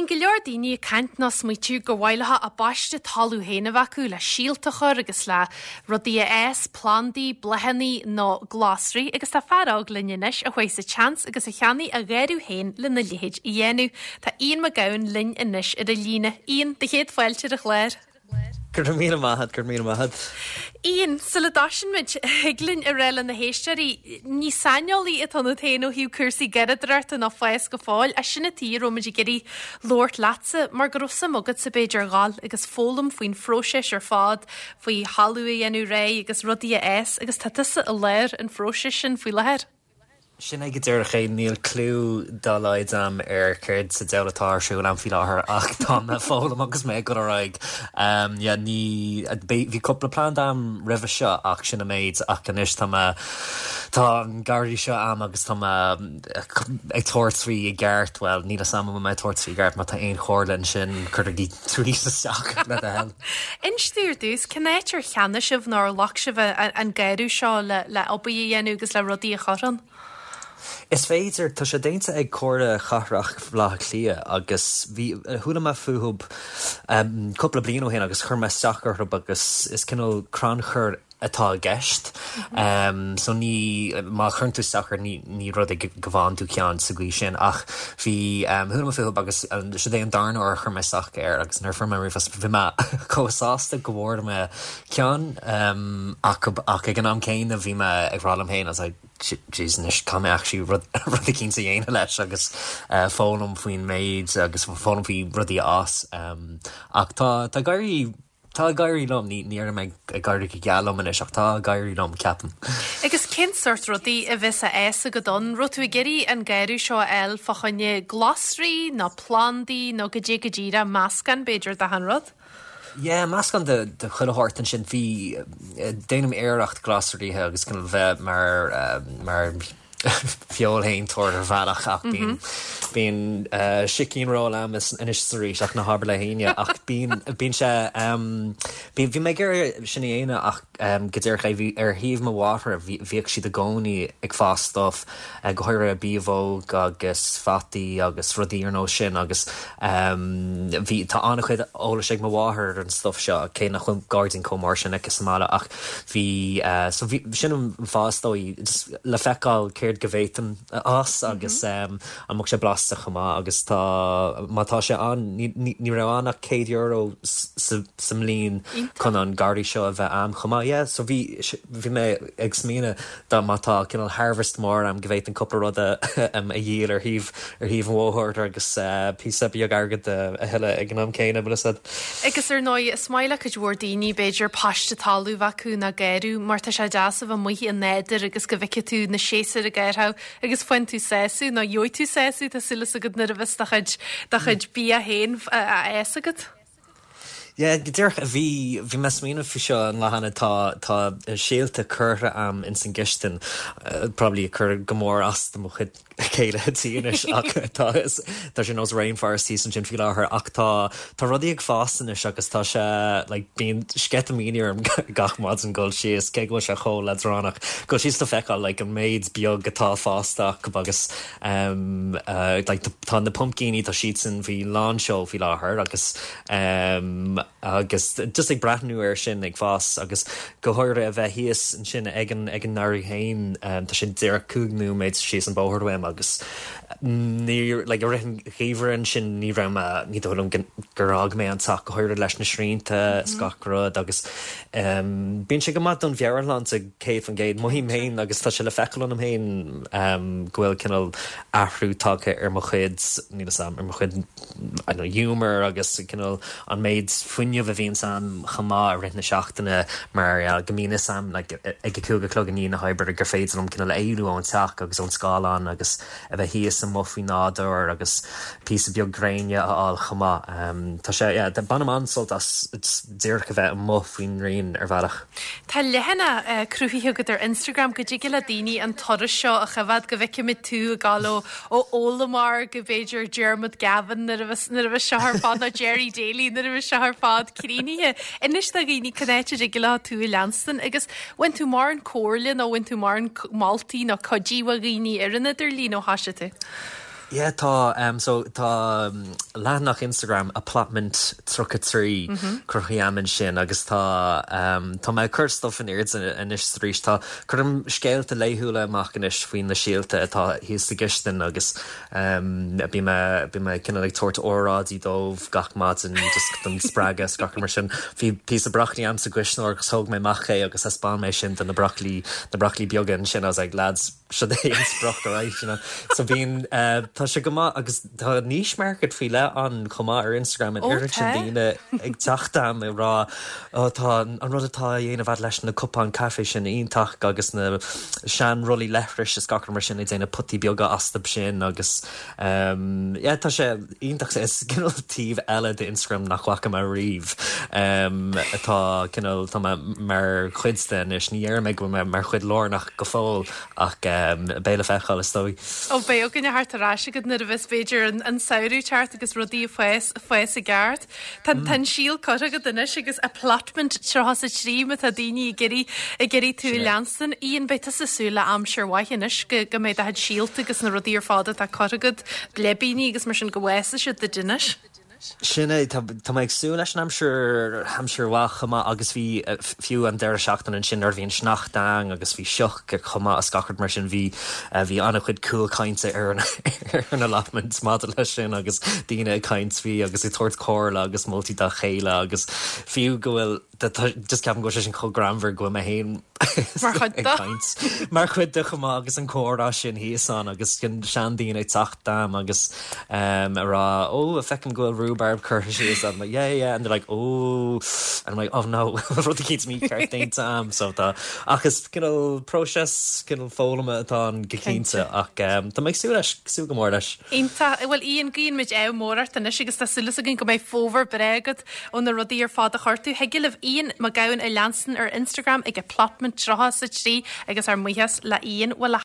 go leor daoine cant na smuitiú go bhhailethe a baiste talú héanamh acu le síaltachar agus le rudaí plandaí, blehannaí nó glásraí agus tá fearrág linneis a chuéis sa chance agus a cheannaí a ghéirú héin le na lihéid i dhéanú. Tá Ian McGowan linn inis ar a líne. Ian, de chéad fáilte a chléir. Gur mí mahad. Ian, sula daisianmid higlinn a réile na héistearí ní saineolaí a tanú téanú hiú cursaí geiredrairta na fáis go fáil a sinna tí roimeid geirí Lord Latsa mar go rusa mogad sa beidir gáil agus fólam faoin fróisis ar fád faoi halú a dhéanú ré agus rudaí agus tá tusa a léir an fróisis sin faoi leir. Sin ag dúir ché níl clú dá leid am chuid sa dealatáirsú an fi láthair ach tá na fólam agus mé go raig. Bhí coppla plán am rih seo ach sin méid ach ganis tá an gardaí seo am agus tá ag tuairtrí i gceart, well, ní sam mé tuairtrí gceart má tá aon chóirlann sin chuirtí trí isteach le a hell. Instúr dús, cinnéitir cheanna sibh ná lech sibh an gaiirú seo le obaí dhéanú agus le rudaí a choran? Is féidir tá sé déinte ag córa charach bhlach lia agus bhí thula me fuúb coppla blian ó héin agus chur me sachar agus is cinál cránchur atá gceist. So ní má chun tú sachar ní rud ag gohán tú ceann sa gcuí sin ach bhí thula me fuúb agus sé dé an darna or chur me sach agus nar form rifas bhí me cóáasta go bhór me ceann ach ag an am céin a bhí me ag rálam héin as Jesus come actually ruddy cín sa dhéana leis agus fólam faoin méid agus fólam faoi rudí as ach tá gairí lom ní ar me gairí go gealom inis ach tá gairí lom ceapan. Agus cinsort rudaí a bheits a go don rutú geirí an gaiirú seo eil fachanne glásraí nó plandaí nó go ddíra máscan beidir de an rud? Más gan de chuilehartan sin bhí déanam éireacht glásraíthe agus gan bheith mar fiolhéin tuair ar bhealach ach bíon sicín rá am inis saríis ach na habar le héine ach bíon se bhí mé gur sinna dhéine ach go dtíir bhí ar híomh mo bháthair bhíoh siad a gcónaí ag fástof go háir a bíomhóg agus fataí agus rudaí ar nó sin agus bhí tá annach chuid ólas ag mo bháthair an stuff seo cé nach chun gáirdín comór sin ag mála ach bhí sin an fástóí le feicáil céird go bhéitim as agus an mo sé blasta chumá agus mátá sé an ní ra annach €100 sam lín chun an gardaí seo a bheith am chumá. So bhí mé ag smíine dá mátá cinál harvest mór am go bhéit an cuppa ruda a dhéal ar híomh mhóthairt agus písa beag agad a heile ag an am céine bulasad. Agus ar 9 smaile go dúir daoine beidir paiste talú bhacu na gaiirú mar tá sé deasamh a muí an néidir agus go bheice tú na séasar a gaiirtha agus foin tú séú nó dheoid tú séú tá sulas agad na bhs da chuid bí a héin a éasagad? Gdéirch bhí me smíanamh fi seo an lehanana tá síalta curtha am in san gistin probably chur gomór asta mo chud céile tíanais ach tá sin os rainforest san sin fi láthair ach tá rudaí ag fástanis agus tá se bíon sketamíar am gachmád an ggóil sios cé go se cho le dránach go síos tá feicáil an méid beag gotá fásteach agus tá na pumpcíní tá siad san bhí lánseó fi láthair agus just ag brathnú ar sin ag fás agus go háir a bheith híos an sin ag an náirí hain tá sin dearach cúgnú méid síos an bóthirhim agus ní rihan chéhran sin ní raim ní dóm gurrág mé an tak go háir leis na srínta scaród agus bíon sé go mat an bhearland a céh an géad mohím héin agus tá se le feicáil am héin gohfuil cinál ahrútácha ar mo chuid ní sam ar mo chuid humor agus cinál an méid fuinne a bhíon sam chamá a rina seachtainna mar gomína sam ag go cúga clog ní na haibir a gur féidir am cinál éú an teach agus an scáán agus a bheith híos an mofií nádor agus pí beag gréine aáil chamá. Tá sé de banam ansalt as déir go bheith an mofiín rion ar bhealach. Tá lehanana cruúthaí go ar Instagram go dtí le daoine an toras seo a chafad go bheice mit tú a gáó ó ólamar go bhéidir Dermot Gavin na a bheith sehar fád na Jerry Daly na a bheith sehar fád crínithe. Inis tá gíní canéite ag le tú i Lanston agus when tú mar an córlinn ó when tú mar an Maltaí nó codíha gíní ar an idir lín ó hasise tú. Yeah, tá lean nach Instagram apartment trucha trí cruchaí aman sin agus tá mé chustof in irid in is rís tá chum scéalta léithúla amachchanis faoin na síalta atá híos sa gistin agus bí me cinna le tuairt órádí dómh gachmad an just don sppragus gachar mar sin hí pí a brachlí am sa gwisnú agus thug mé maché agus spáin mé sin na brachlí beaggan sin as ag lads se é brocht aráis sinna so bhíon tá sé go agus tá níos market fao le an chumá ar Instagram an ir sin daine ag teachtam i rá tá an rud atá dhéanamh bhd leis na cupán cafe sin ionintach agus na sean rolí lehris is gachar mar sin i dtéanana putí beaga astab sin agus tá sé ionintach is cináltíh eile de Instagram nachhacha mar riomh atá cinál tá mar chuidstein is níar me go mar chuid lánach go fáil ach béle fechal is dói. Ó bé ó gnne hartarrá go na a bheits Beiidir an saoú teart agus rodí fues a gart. Tan síl co go duine agus a platment trehas a tríime a daoine i geirí tú leanstan íon beta sasúla am seirhaithis go méid a had síalta agus na rodíar fáda a chogad blebíní agus mar sin gohhaise si de duine. Sinna tá ag sú leis an hamsúrhá chumá agus bhí fiú an deir seachtain an sin ar bhíon snachtang agus bhí seoch gur chumá a scachart mar sin bhí anna chuid cool cainte ar na lapment má lei sin agus daine caint bhí agus i tuairt cóla agus multi dá chéile agus fiú gohfuil just ceapan go sin chogramhar go a héin mar chuid de chumá agus an córá sin híosan agus cin seandíine ag tachtdam agus ará a fecin gohfuil rhubarb curtis and I'm like yeah and they're like and I'm like oh no rud keeps me cartain tam so tá agus cinál process cinál fólama atá an gicínta ach tá meid sú go mór leis. Ínta bhfuil íon gíon meid mórt an is agus tá sulas a gin go méid fómhar bregad ón na rodí ar fád a chuirtú hegilah íon má gaann a leanstan ar Instagram ag a platment troha sa trí agus ar muhas le íon bhfuil